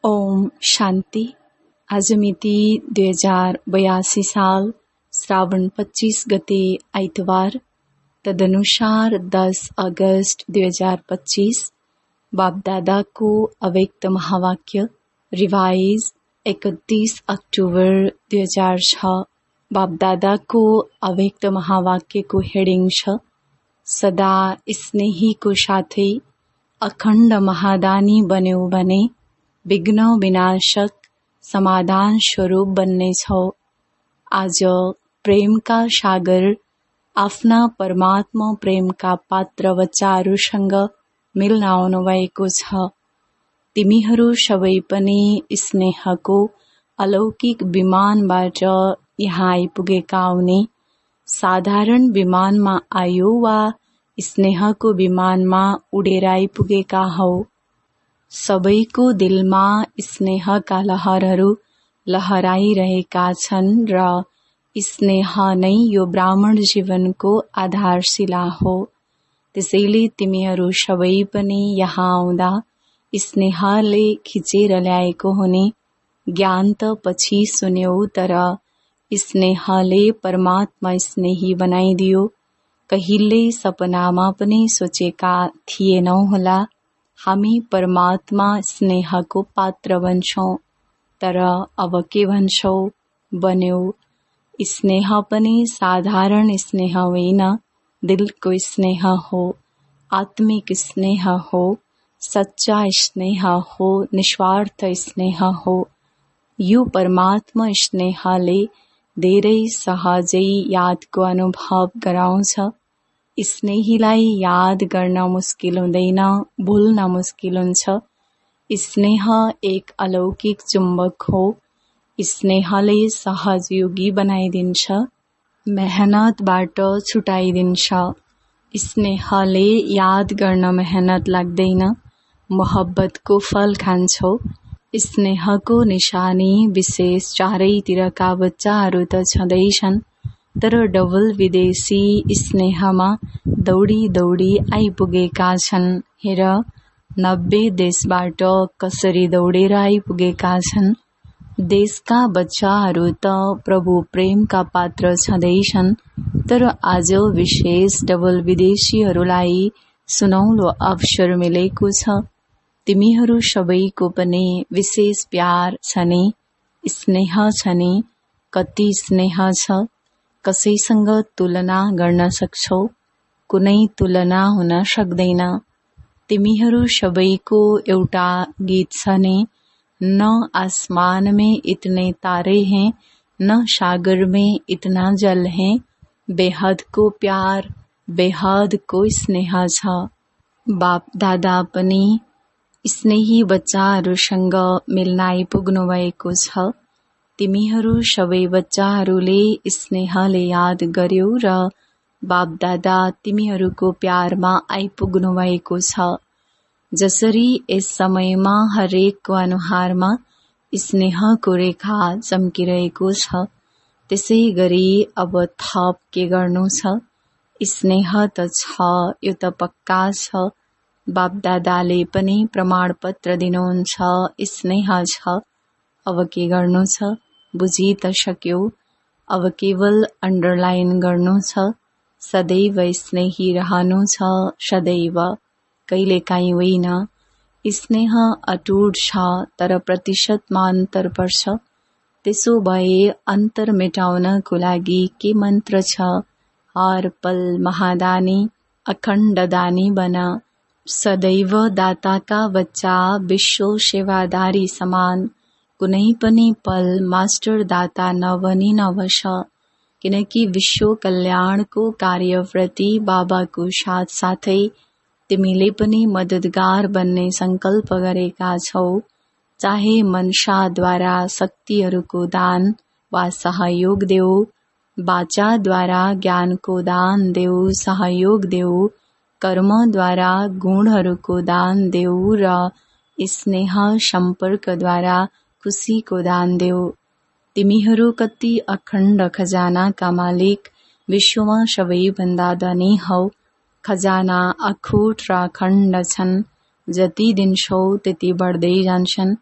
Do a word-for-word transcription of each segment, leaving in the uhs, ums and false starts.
ओम शान्ति। आज मिति दुई हजार बयासी साल श्रावण पच्चीस गते आइतबार, तदनुसार दस अगस्त दुई हजार पच्चीस। बापदादा को अव्यक्त महावाक्य रिवाइज इकतीस अक्टूबर दुई हजार छ। बापदादा को अव्यक्त महावाक्य को हेडिङ छ, सदा स्नेही को साथै अखण्ड महादानी बन्यौ भने विघ्न विनाशक समाधान स्वरूप बन्ने छौ। आज प्रेमका सागर आफ्ना परमात्मा प्रेमका पात्र बच्चाहरूसँग मिल्न आउनु भएको छ। तिमीहरू सबै पनि स्नेहको अलौकिक विमानबाट यहाँ आइपुगेका हुने। साधारण विमानमा आयो वा स्नेहको विमानमा उडेर आइपुगेका हौ। सबैको दिलमा स्नेहका लहरहरू लहराइरहेका छन् र स्नेह नै यो ब्राह्मण जीवनको आधारशिला हो। त्यसैले तिमीहरू सबै पनि यहाँ आउँदा स्नेहले खिचेर ल्याएको हुने। ज्ञान त पछि सुन्यौ, तर स्नेहले परमात्मा स्नेही बनाइदियो। कहिले सपनामा पनि सोचेका थिएनौ होला हामी परमात्मा स्नेहको पात्र बन्छौं, तर अब के भन्छौ, बन्यौ। स्नेह पनि साधारण स्नेह होइन, दिलको स्नेह हो, आत्मिक स्नेह हो, सच्चा स्नेह हो, निस्वार्थ स्नेह हो। यो परमात्मा स्नेहले धेरै सहजै यादको अनुभव गराउँछ। स्नेहीलाई याद गर्न मुस्किल हुँदैन, भुल्न मुस्किल हुन्छ। स्नेह एक अलौकिक चुम्बक हो। स्नेहले सहजयोगी बनाइदिन्छ, मेहनतबाट छुटाइदिन्छ। स्नेहले याद गर्न मेहनत लाग्दैन, मोहब्बतको फल खान्छौ। स्नेहको निशानी विशेष चारैतिरका बच्चाहरू त छँदैछन्, तर डबल विदेशी स्नेहमा दौडी दौडी आइपुगेका छन्। हेर, नब्बे देशबाट कसरी दौडेर आइपुगेका छन्। देशका बच्चाहरू त प्रभु प्रेमका पात्र छँदैछन्, तर आज विशेष डबल विदेशीहरूलाई सुनौलो अवसर मिलेको छ। तिमीहरू सबैको पनि विशेष प्यार छ नि, स्नेह छ नि। कति स्नेह छ, कसैसँग तुलना गर्न सक्छौ? कुनै तुलना हुन सक्दैन। तिमीहरू सबैको एउटा गीत छ नि, न आसमान में इतने तारे हैं, न सागर में इतना जल है। बेहद को प्यार, बेहद को स्नेह छ। बाप दादा पनि स्नेही बच्चाहरूसँग मिल्न आइपुग्नु भएको छ। तिमीहरू सबै बच्चाहरूले स्नेहले याद गर्यौ र बाप दादा तिमीहरूको प्यारमा आइपुग्नु भएको छ। जसरी यस समयमा हरेकको अनुहारमा स्नेहको रेखा चम्किरहेको छ, त्यसै गरी अब थप के गर्नु छ? स्नेह त छ, यो त पक्का छ। बाप दादाले पनि प्रमाणपत्र दिनुहुन्छ, स्नेह छ। अब के गर्नु छ? बुझी त सक्यौ। अब केवल अन्डरलाइन गर्नु छ। सदैव स्नेही रहनु छ, सदैव, कहिलेकाहीँ होइन। स्नेह अटुट छ, तर प्रतिशतमा अन्तर पर्छ। त्यसो भए अन्तर मेटाउनको लागि के मन्त्र छ? हर पल महादानी, अखण्ड दानी बन। सदैव दाताका बच्चा, विश्व सेवादारी समान। कुनै पनि पल मास्टर दाता नबनी नबस, किनकि विश्व कल्याणको कार्यप्रति बाबाको साथ साथै तिमीले पनि मद्दतगार बन्ने संकल्प गरेका छौ। चाहे मनसाद्वारा शक्तिहरूको दान वा सहयोग देऊ, वाचाद्वारा ज्ञानको दान देऊ, सहयोग देऊ, कर्मद्वारा गुणहरूको दान देऊ र स्नेह सम्पर्कद्वारा खुसीको दान देऊ। तिमीहरू कति अखण्ड खजानाका मालिक, विश्वमा सबैभन्दा धनी हौ। खजाना अखुट र अखण्ड छन्। जति दिन्छौ त्यति बढ्दै जान्छन्।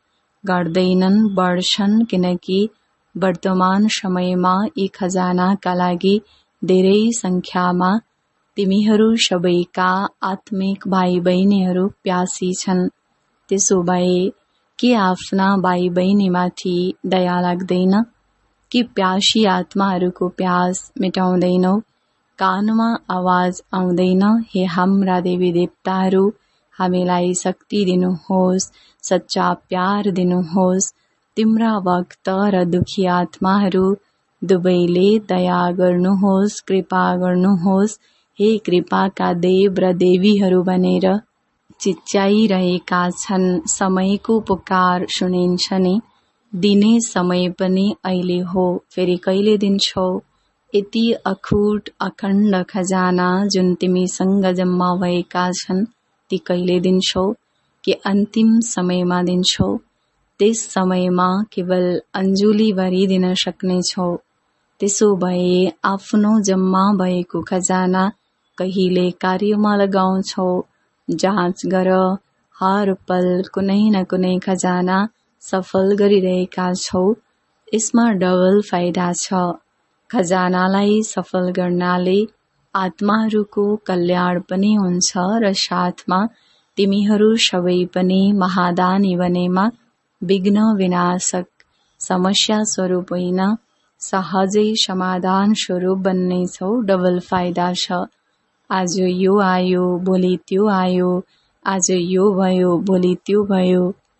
गर्दैनन्, बढ्छन्, किनकि वर्तमान समयमा यी खजानाका लागि धेरै संख्यामा तिमीहरू सबैका आत्मिक भाइ बहिनीहरू प्यासी छन्। त्यसो भए के आफ्ना भाइ बहिनीमाथि दया लाग्दैन? कि प्यासी आत्माहरूको प्यास मेटाउँदैनौ? कानमा आवाज आउँदैन, हे हाम्रा देवी देवताहरू, हामीलाई शक्ति दिनुहोस्, सच्चा प्यार दिनुहोस्। तिम्रा भक्त र दुखी आत्माहरू दुवैले दया गर्नुहोस्, कृपा गर्नुहोस्। हे कृपाका देव र देवीहरू भनेर चिच्याइरहेका छन्। समयको पुकार सुनिन्छ नि, दिने समय पनि अहिले हो, फेरि कहिले दिन्छौ? यति अखुट अखण्ड खजाना जुन तिमीसँग जम्मा भएका छन्, ती कहिले दिन्छौ? कि अन्तिम समयमा दिन्छौ? त्यस समयमा केवल अन्जुली भरि दिन सक्नेछौ। त्यसो भए आफ्नो जम्मा भएको खजाना कहिले कार्यमा लगाउँछौ? जाँच गर, हर पल कुनै न कुनै खजाना सफल गरिरहेका छौ। यसमा डबल फाइदा छ। खजानालाई सफल गर्नाले आत्माहरूको कल्याण पनि हुन्छ र साथमा तिमीहरू सबै पनि महादानी बनेमा विघ्न विनाशक समस्या स्वरूप होइन, सहजै समाधान स्वरूप बन्नेछौ। डबल फाइदा छ। आज यो आयो, भोलि त्यो आयो, आज यो भयो, भोलि त्यो भयो।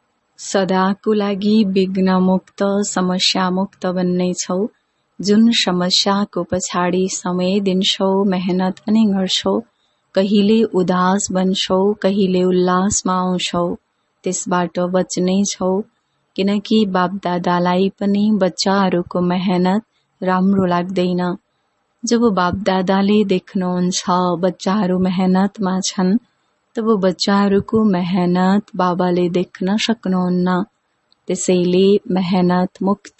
सदाको लागि विघ्न मुक्त, समस्या मुक्त बन्नेछौ। जुन समस्याको पछाडि समय दिन्छौ, मेहनत पनि गर्छौ, कहिले उदास बन्छौ, कहिले उल्लासमा आउँछौ, त्यसबाट बच्नै छौ। किनकि बापदादालाई पनि बच्चाहरूको मेहनत राम्रो लाग्दैन। जब बापदादाले देख्नुहुन्छ बच्चाहरू मेहनतमा छन्, तब बच्चाहरूको मेहनत बाबाले देख्न सक्नुहुन्न। त्यसैले मेहनत मुक्त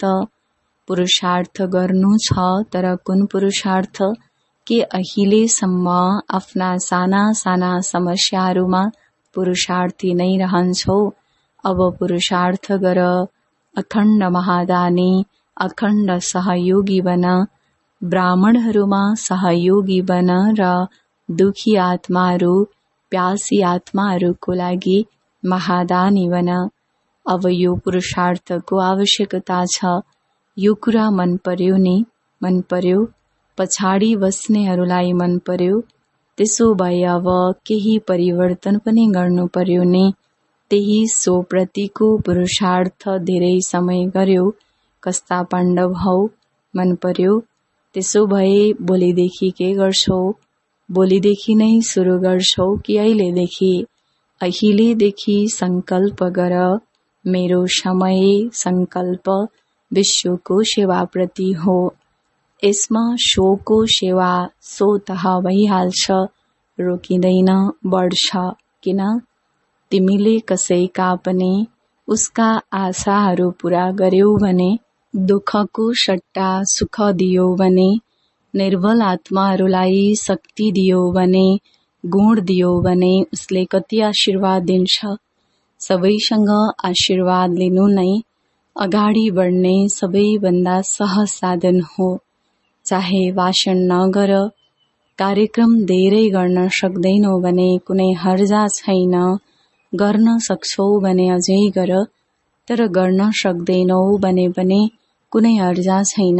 पुरुषार्थ गर्नु छ। तर कुन पुरुषार्थ? के अहिलेसम्म आफ्ना साना साना समस्याहरूमा पुरुषार्थी नै रहन्छौ? अब पुरुषार्थ गर, अखण्ड महादानी, अखण्ड सहयोगी बन, ब्राह्मणहरूमा सहयोगी बन र दुखी आत्माहरू, प्यासी आत्माहरूको लागि महादानी बन। अब यो पुरुषार्थको आवश्यकता छ। यो कुरा मन पर्यो नि? मन पर्यो? पछाडि बस्नेहरूलाई मन पर्यो? त्यसो भए अब केही परिवर्तन पनि गर्नु पर्यो नि? त्यही सो प्रतिको पुरुषार्थ धेरै समय गर्यो। कस्ता पाण्डव हौ? मन पर्यो? त्यसो भए भोलिदेखि के गर्छौ? भोलिदेखि नै सुरु गर्छौ कि अहिलेदेखि? अहिलेदेखि संकल्प गर, मेरो समय संकल्प विश्वको सेवाप्रति हो। यसमा सोको सेवा सोतः भइहाल्छ, रोकिँदैन, बढ्छ। किन? तिमीले कसैका पनि उसका आशाहरू पूरा गर्यौ भने, दुःखको सट्टा सुख दियौ भने, निर्बल आत्माहरूलाई शक्ति दियौ भने, गुण दियौ भने उसले कति आशीर्वाद दिन्छ। सबैसँग आशीर्वाद लिनु नै अगाडि बढ्ने सबैभन्दा सहज साधन हो। चाहे भाषण नगर, कार्यक्रम धेरै गर्न सक्दैनौ भने कुनै हर्जा छैन, गर्न सक्छौ भने अझै गर, तर गर्न सक्दैनौ भने पनि कुनै हर्जा छैन।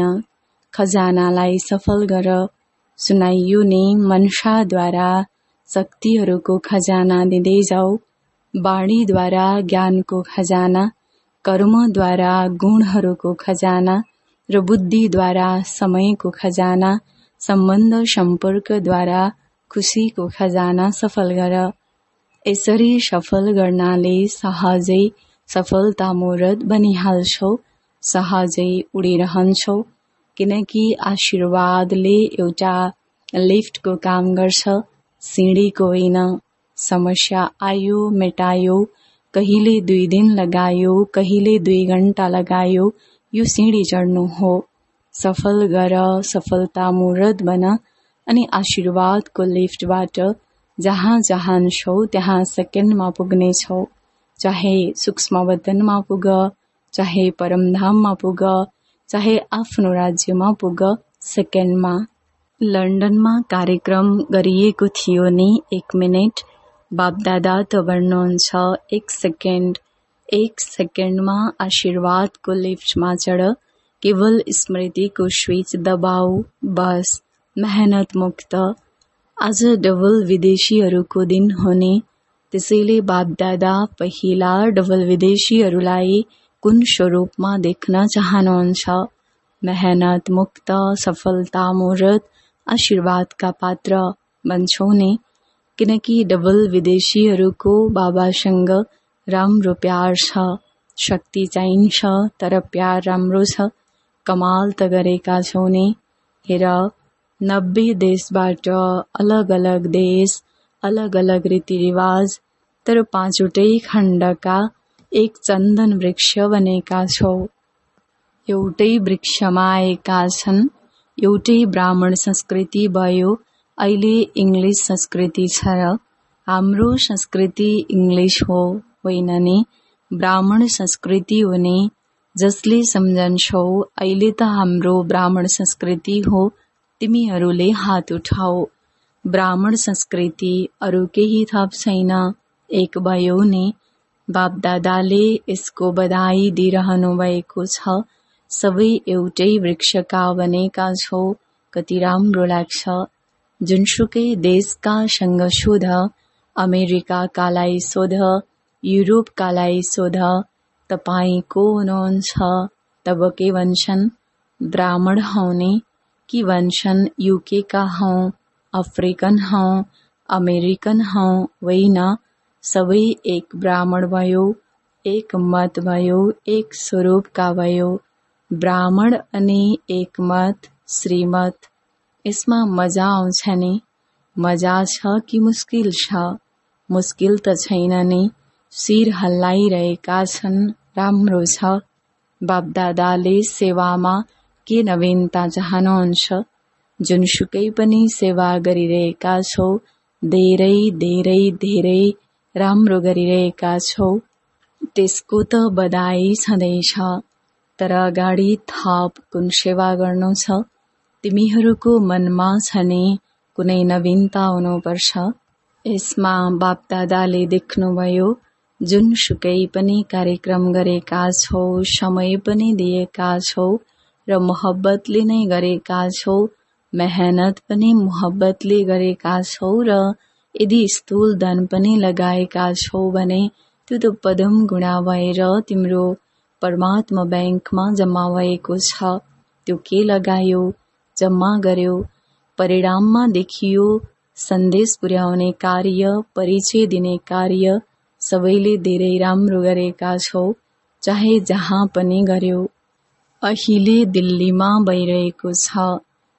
खजानालाई सफल गर। सुनाइयो नि, मनसाद्वारा शक्तिहरूको खजाना दिँदै जाऊ, वाणीद्वारा ज्ञानको खजाना, कर्मद्वारा गुणहरूको खजाना र बुद्धिद्वारा समयको खजाना, सम्बन्ध सम्पर्कद्वारा खुसीको खजाना सफल गर। यसरी सफल गर्नाले सहजै सफलतामूर्त बनिहाल्छौ, सहजै उडिरहन्छौ। किनकि आशीर्वादले एउटा लिफ्टको काम गर्छ, सिँढीको होइन। समस्या आयो, मेटायो, कहिले दुई दिन लगायो, कहिले दुई घण्टा लगायो, यो सिँढी चढ्नु हो। सफल गर, सफलतामूर्त बन, अनि आशीर्वादको लिफ्टबाट जहाँ चाहन्छौ त्यहाँ सेकेन्डमा पुग्नेछौ। चाहे सूक्ष्म वतनमा पुग, चाहे परमधाममा पुग, चाहे आफ्नो राज्यमा पुग, सेकेन्डमा। लन्डनमा कार्यक्रम गरिएको थियो नि एक मिनट, बापदादा त भन्नुहुन्छ एक सेकेन्ड। एक सेकेन्डमा आशीर्वादको लिफ्टमा चढ, केवल स्मृतिको स्विच दबाऊ, बस मेहनत मुक्त। आज डबल विदेशीहरूको दिन हो नि, त्यसैले बापदादा पहिला डबल विदेशीहरूलाई कुन स्वरूपमा देख्न चाहनुहुन्छ? मेहनत मुक्त, सफलता मूर्त, आशीर्वादका पात्र बन्छौ नि। किनकि डबल विदेशीहरूको बाबासँग राम्रो प्यार छ, शक्ति चाहिन्छ तर प्यार राम्रो छ। कमाल त गरेका छौ नि। हेर, नब्बे देशबाट अलग अलग देश, अलग अलग रीतिरिवाज, तर पाँचवटै खण्डका एक चन्दन वृक्ष बनेका छौ। एउटै वृक्षमा आएका छन्। एउटै ब्राह्मण संस्कृति भयो, अहिले इङ्ग्लिस संस्कृति छ र हाम्रो संस्कृति इङ्ग्लिस हो, होइन नि, ब्राह्मण संस्कृति हो नि। जसले सम्झन्छौ अहिले त हाम्रो ब्राह्मण संस्कृति हो, तिमीहरूले हात उठाऊ। ब्राह्मण संस्कृति, अरू केही थप छैन, एक भयो नि। बापदादाले यसको बधाई दिइरहनु भएको छ। सबै एउटै वृक्षका बनेका छौ, कति राम्रो लाग्छ। जुनसुकै देशका सँग सोध, अमेरिकाकालाई सोध, युरोपकालाई सोध, तपाईँ को हुनुहुन्छ? तब के भन्छन्? ब्राह्मण हौ नि। कि भन्छन् युके का हौं, अफ्रिकन हौं, अमेरिकन हौं? होइन, सबै एक ब्राह्मण भयो, एक मत भयो, एक स्वरूपका भयो। ब्राह्मण अनि एक मत, श्रीमत। यसमा मजा आउँछ नि? मजा छ कि मुस्किल छ? मुस्किल त छैन नि। शिर हल्लाइरहेका छन्, राम्रो छ। बापदादाले सेवामा के नवीनता चाहनुहुन्छ? जुनसुकै पनि सेवा गरिरहेका छौ, धेरै धेरै धेरै राम्रो गरिरहेका छौ, त्यसको त बधाई छँदैछ। तर अगाडि थप कुन सेवा गर्नु छ? तिमीहरूको मनमा छ नि कुनै नवीनता हुनुपर्छ। यसमा बापदादाले देख्नुभयो, जुनसुकै पनि कार्यक्रम गरेका छौ, समय पनि दिएका छौ र मोहब्बतले नै गरेका छौ, मेहनत पनि मोहब्बतले गरेका छौ र यदि स्थूल धन पनि लगाएका छौ भने त्यो त पदम गुणा भएर तिम्रो परमात्मा ब्याङ्कमा जम्मा भएको छ। त्यो के लगायो? जम्मा गर्यो। परिणाममा देखियो सन्देश पुर्याउने कार्य, परिचय दिने कार्य सबैले धेरै राम्रो गरेका छौ, चाहे जहाँ पनि गर्यो। अहिले दिल्लीमा भइरहेको छ,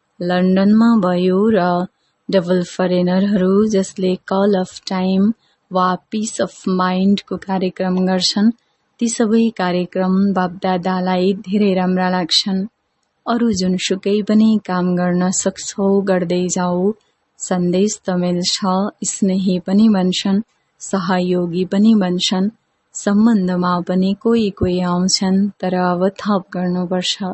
लन्डनमा भयो र डबल फरेनरहरू जसले कल अफ टाइम वा पिस अफ माइन्डको कार्यक्रम गर्छन्, ती सबै कार्यक्रम बापदादालाई धेरै राम्रा लाग्छन्। अरू जुनसुकै पनि काम गर्न सक्छौ, गर्दै जाऊ। सन्देश त मिल्छ, स्नेही पनि बन्छन्, सहयोगी पनि बन्छन्, सम्बन्धमा पनि कोही कोही आउँछन्, तर अब थप गर्नुपर्छ।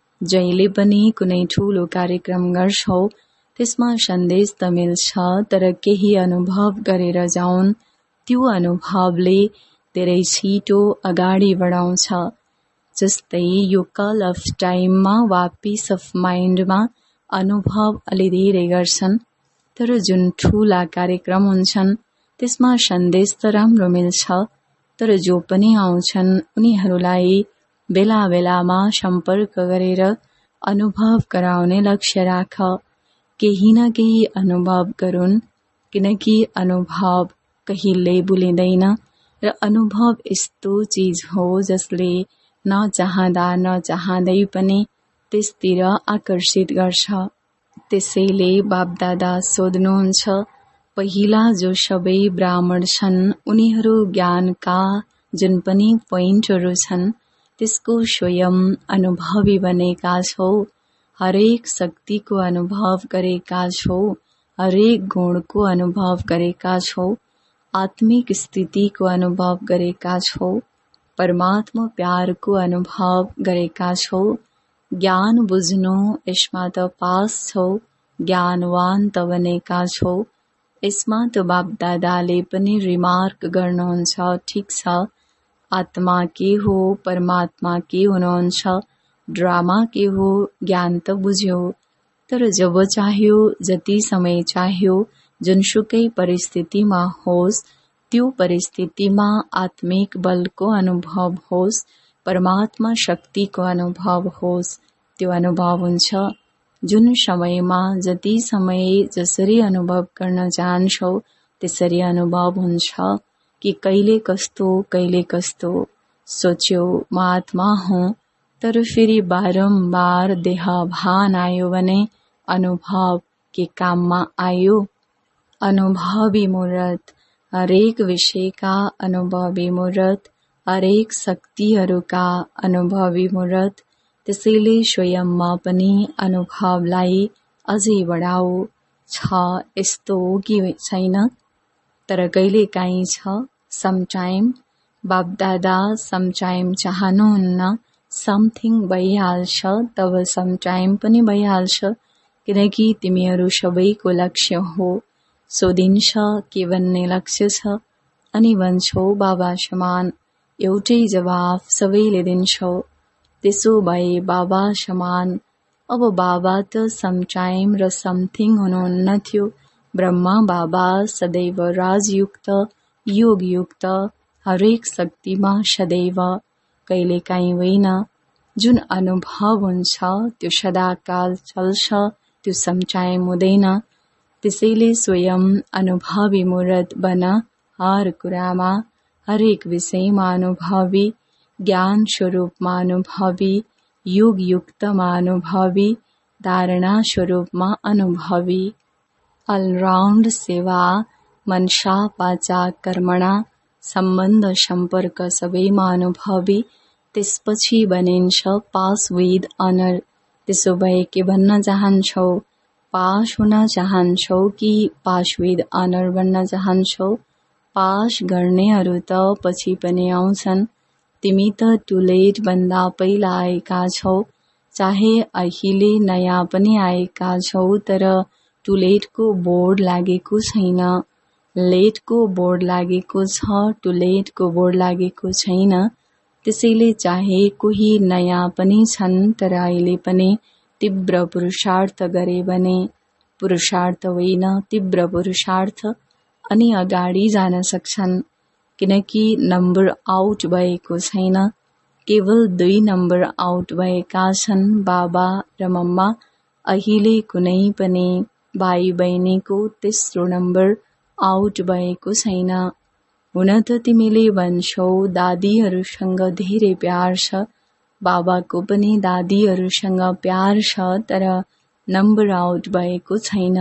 जहिले पनि कुनै ठूलो कार्यक्रम गर्छौ, त्यसमा सन्देश त मिल्छ, तर केही अनुभव गरेर जाउन्। त्यो अनुभवले धेरै छिटो अगाडि बढाउँछ। जस्तै यो कल अफ टाइममा वा पिस अफ माइन्डमा अनुभव अलि धेरै गर्छन्, तर जुन ठूला कार्यक्रम हुन्छन् त्यसमा सन्देश त राम्रो मिल्छ, तर जो पनि आउँछन् उनीहरूलाई बेला बेलामा सम्पर्क गरेर अनुभव गराउने लक्ष्य राख। केही न केही अनुभव गरून्, किनकि अनुभव कहिल्यै भुलिँदैन र अनुभव यस्तो चीज हो जसले नचाहँदा नचाहँदै पनि त्यसतिर आकर्षित गर्छ। त्यसैले बापदादा सोध्नुहुन्छ, पहिला जो सबै ब्राह्मण छन् उनीहरू ज्ञानका जुन पनि पोइन्टहरू छन् त्यसको स्वयं अनुभवी बनेका छौ, हरेक शक्तिको अनुभव गरेका छौ, हरेक गुणको अनुभव गरेका छौ। आत्मिक स्थितिको अनुभव गरेका छौ, परमात्मा प्यारको अनुभव गरेका छौ, ज्ञान बुझ्नु यसमा त पास छौ, ज्ञानवान त बनेका छौ। यसमा त बापदादाले पनि रिमार्क गर्नुहुन्छ, ठिक छ, आत्मा के हो, परमात्मा के हुनुहुन्छ, ड्रामा के हो, ज्ञान त बुझ्यो। तर जब चाह्यो, जति समय चाह्यो, जुनसुकै परिस्थितिमा होस्, त्यो परिस्थितिमा आत्मिक बलको अनुभव होस्, परमात्मा शक्तिको अनुभव होस्, त्यो अनुभव हुन्छ। जुन समयमा जति समय जसरी अनुभव गर्न चाहन्छौ त्यसरी अनुभव हुन्छ कि कहिले कस्तो कहिले कस्तो। सोच्यो म आत्मा हुँ, तर फेरि बारम्बार देह भान आयो भने अनुभव के काममा आयो। अनुभवी मूर्त, हरेक विषयका अनुभवी मूर्त, हरेक शक्तिहरूका अनुभवी मूर्त। त्यसैले स्वयंमा पनि अनुभवलाई अझै बढाऊ। छ यस्तो हो कि छैन, तर कहिले काहीँ छ समटाइम। बापदादा समटाइम चाहनुहुन्न, समथिङ भइहाल्छ, तब समटाइम पनि भइहाल्छ, किनकि तिमीहरू सबैको लक्ष्य हो। सोधिन्छ के भन्ने लक्ष्य छ, अनि भन्छौ बाबा समान। एउटै जवाफ सबैले दिन्छौ, त्यसो भए बाबा समान। अब बाबा त समटाइम र समथिङ हुनुहुन्न थियो। ब्रह्मा बाबा सदैव राजयुक्त, योगयुक्त, हरेक शक्तिमा सदैव, कहिलेकाहीँ होइन। जुन अनुभव हुन्छ त्यो सदाकाल चल्छ, त्यो समटाइम हुँदैन। त्यसैले स्वयं अनुभवी मूर्त बन, हर कुरामा, हरेक विषयमा अनुभवी, ज्ञान स्वरूपमा अनुभवी, योगयुक्तमा अनुभवी, धारणा स्वरूपमा अनुभवी। अलराउन्ड सेवा, मनसा वाचा कर्मणा, सम्बन्ध सम्पर्क सबैमा अनुभवी। त्यसपछि बनिन्छ पास विथ अनर। त्यसो भए के भन्न चाहन्छौ, पास हुन चाहन्छौ कि पास विथ अनर बन्न चाहन्छौ? पास गर्नेहरू त पछि पनि आउँछन्, तिमी त टु लेट भन्दा पहिला आएका छौ। चाहे अहिले नयाँ पनि आएका छौ, तर टु लेटको बोर्ड लागेको छैन। लेटको बोर्ड लागेको छ, टु लेटको बोर्ड लागेको छैन। त्यसैले चाहे कोही नयाँ पनि छन्, तर अहिले पनि तीव्र पुरुषार्थ गरे भने, पुरुषार्थ होइन तीव्र पुरुषार्थ, अनि अगाडि जान सक्छन्। किनकि नम्बर आउट भएको छैन, केवल दुई नम्बर आउट भएका छन्, बाबा र मम्मा। अहिले कुनै पनि भाइ बहिनीको तेस्रो नम्बर आउट भएको छैन। हुन त तिमीले भन्छौ दादीहरूसँग धेरै प्यार छ, बाबाको पनि दादीहरूसँग प्यार छ, तर नम्बर आउट भएको छैन।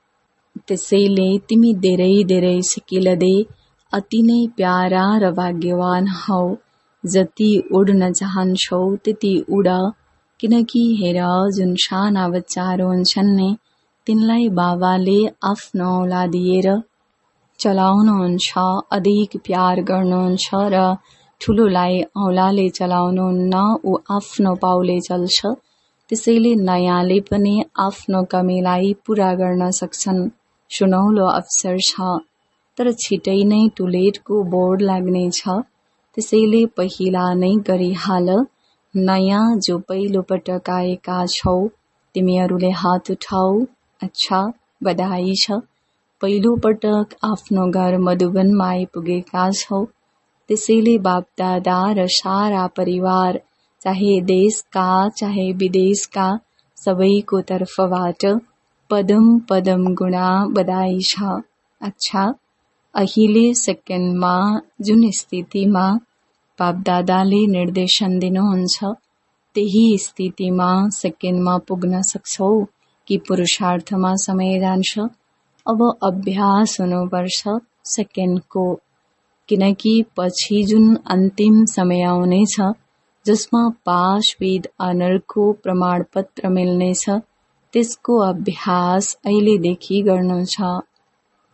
त्यसैले तिमी धेरै धेरै सिकिलदे अति नै प्यारा र भाग्यवान हौ। जति उड्न चाहन्छौ त्यति उड, किनकि हेर जुन साना बच्चाहरू हुन्छन् नि, तिनलाई बाबाले आफ्नो औला दिएर चलाउनुहुन्छ, अधिक प्यार गर्नुहुन्छ, र ठुलोलाई औलाले चलाउनुहुन्न, ऊ आफ्नो पाउले चल्छ। त्यसैले नयाँले पनि आफ्नो कमीलाई पूरा गर्न सक्छन्। सुनौलो अवसर छ, तर छिटै नै टुलेटको बोर्ड लाग्नेछ। त्यसैले पहिला नै गरिहाल। नयाँ जो पहिलो पटक आएका छौ, तिमीहरूले हात उठाऊ। अच्छा, बधाई छ। पहिलो पटक आफ्नो घर मधुबनमा आइपुगेका छौ। त्यसैले बापदादा र सारा परिवार, चाहे देशका चाहे विदेशका, सबैको तर्फबाट पदम पदम गुणा बधाई छ। अच्छा, अहिले सेकेन्डमा जुन स्थितिमा बापदादाले निर्देशन दिनुहुन्छ, त्यही स्थितिमा सेकेन्डमा पुग्न सक्छौ कि पुरुषार्थमा समय जान्छ? अब अभ्यास हुनुपर्छ सेकेन्डको, किनकि पछि जुन अन्तिम समय आउनेछ, जसमा पास विथ अनरको प्रमाणपत्र मिल्नेछ, त्यसको अभ्यास अहिलेदेखि गर्नु छ।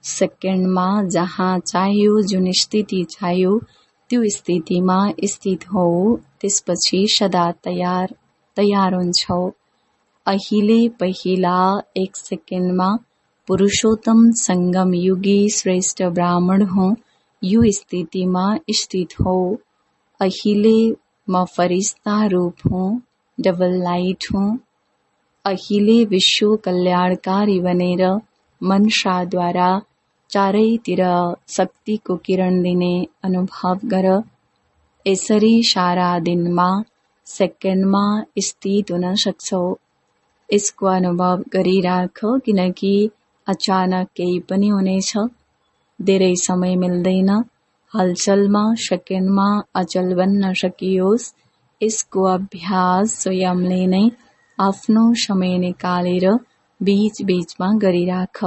सेकेन्डमा जहाँ चाह्यो जुन स्थिति चाह्यो त्यो स्थितिमा स्थित हौ। त्यसपछि सदा तयार तयार हुन्छौ। अहिले पहिला एक सेकेन्डमा पुरुषोत्तम संगम युगी श्रेष्ठ ब्राह्मण हौ, यो स्थितिमा स्थित हौ। अहिले म फरिस्ता रूप हूँ, डबल लाइट हूँ। अहिले विश्व कल्याणकारी बनेर मनसाद्वारा चारैतिर शक्तिको किरण दिने अनुभव गर। यसरी सारा दिनमा सेकेन्डमा स्थित हुन सक्छौ। यसको अनुभव गरिराख, किनकि अचानक केही पनि हुनेछ। धेरै समय मिल्दैन। हलचलमा सेकेन्डमा अचल बन्न सकियोस्, यसको अभ्यास स्वयंले नै आफ्नो समय निकालेर बीच बीचमा गरिराख।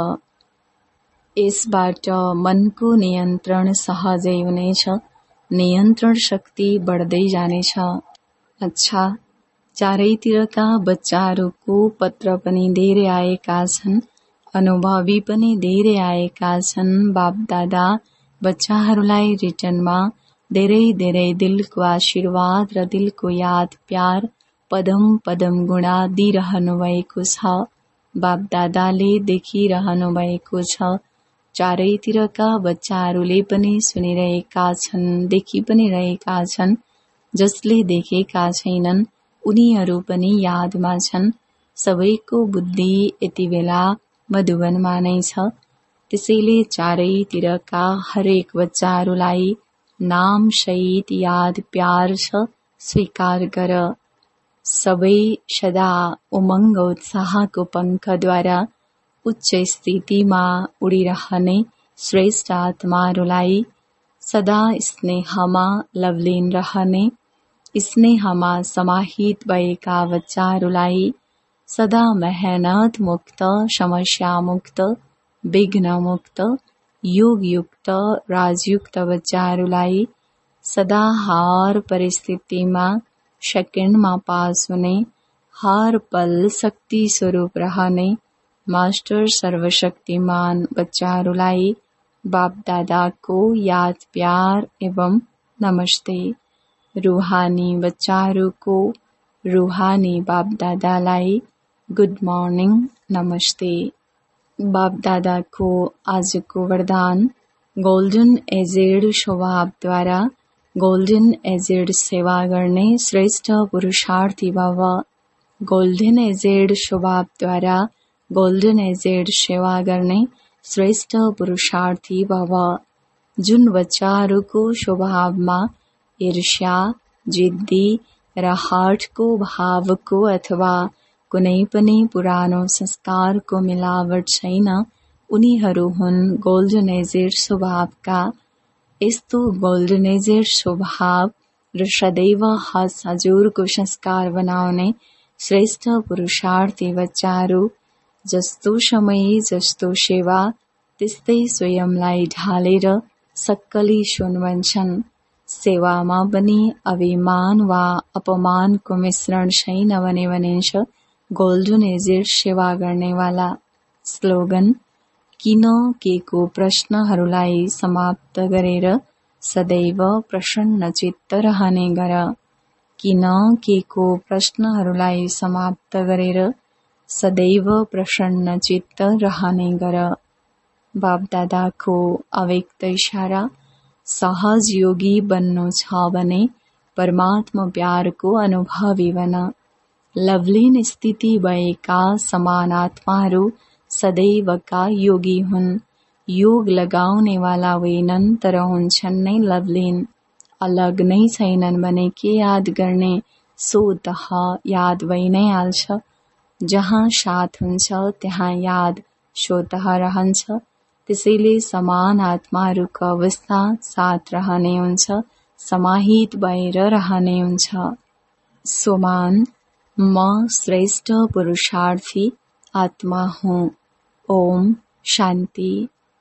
यसबाट मनको नियन्त्रण सहजै हुनेछ। नियन्त्रण शक्ति बढ्दै जानेछ। अच्छा, चारैतिरका बच्चाहरूको पत्र पनि धेरै आएका छन्, अनुभवी पनि धेरै आएका छन्। बापदादा बच्चाहरूलाई रिटर्नमा धेरै धेरै दिलको आशीर्वाद र दिलको याद प्यार पदम पदम गुणा दिइरहनु भएको छ। बापदादाले देखिरहनु भएको छ। चारैतिरका बच्चाहरूले पनि सुनिरहेका छन्, देखि पनि रहेका छन्। जसले देखेका छैनन् उनीहरू पनि यादमा छन्। सबैको बुद्धि यति बेला मधुबनमा नै छ। त्यसैले चारैतिरका हरेक बच्चाहरूलाई नाम सहित याद प्यार छ, स्वीकार गर। सबै सदा उमङ्ग उत्साहको पङ्खद्वारा उच्च स्थितिमा उडिरहने श्रेष्ठ आत्माहरूलाई, सदा स्नेहमा लवलीन रहने, स्नेहमा समाहित भएका बच्चाहरूलाई, सदा मेहनत मुक्त, समस्या मुक्त, विघ्न मुक्त, योगयुक्त, राजयुक्त बच्चाहरूलाई, सदा हर परिस्थितिमा सेकेन्डमा पास हुने, हर पल शक्ति स्वरूप रहने मास्टर सर्वशक्तिमान बच्चाहरूलाई बापदादाको याद प्यार एवं नमस्ते। रूहानी बच्चाहरूको रूहानी बापदादालाई गुड मर्निङ, नमस्ते। बापदादाको आजको वरदान, गोल्डन एजेड स्वभावद्वारा गोल्डन एजेड सेवा गर्ने श्रेष्ठ पुरुषार्थी भव। गोल्डन एजेड स्वभावद्वारा गोल्डन एजेड सेवा गर्ने श्रेष्ठ पुरुषार्थी भव। जुन बच्चाहरूको स्वभावमा ईर्ष्या, जिद्दी र हठको भावको अथवा कुनै पनि पुरानो संस्कारको मिलावट छैन, उनीहरू हुन् गोल्डन एजेड स्वभावका। यस्तो गोल्डन एजेड स्वभाव र सदैव हस हजुरको संस्कार बनाउने श्रेष्ठ पुरुषार्थी बच्चाहरू, जस्तो समय जस्तो सेवा त्यस्तै स्वयंलाई ढालेर सक्कली सुन भन्छन्। सेवामा पनि अभिमान वा अपमानको मिश्रण छैन भने भनिन्छ गोल्डन एजेड सेवा गर्नेवाला। स्लोगन, किन केको प्रश्नहरूलाई समाप्त गरेर सदैव प्रसन्न चित्त रहने गर। किन केको प्रश्नहरूलाई समाप्त गरेर सदैव प्रसन्न चित्त रहने गर। बापदादाको अव्यक्त इशारा, सहज योगी बन्नु छ भने परमात्मा प्यारको अनुभवी बन। लवलीन स्थिति भएका समान आत्माहरू सदैवका योगी हुन्। योग लगाउनेवाला होइनन्, तर हुन्छन् नै लवलीन। अलग नै छैनन् भने के याद गर्ने, सो तह याद भइ नै हाल्छ। जहाँ साथ हुन्छ त्यहाँ याद स्वतः रहन्छ। त्यसैले समान आत्माहरूको अवस्था साथ रहने हुन्छ, समाहित भएर रहने हुन्छ। सोमान, म श्रेष्ठ पुरुषार्थी आत्मा हुँ। ओम शान्ति।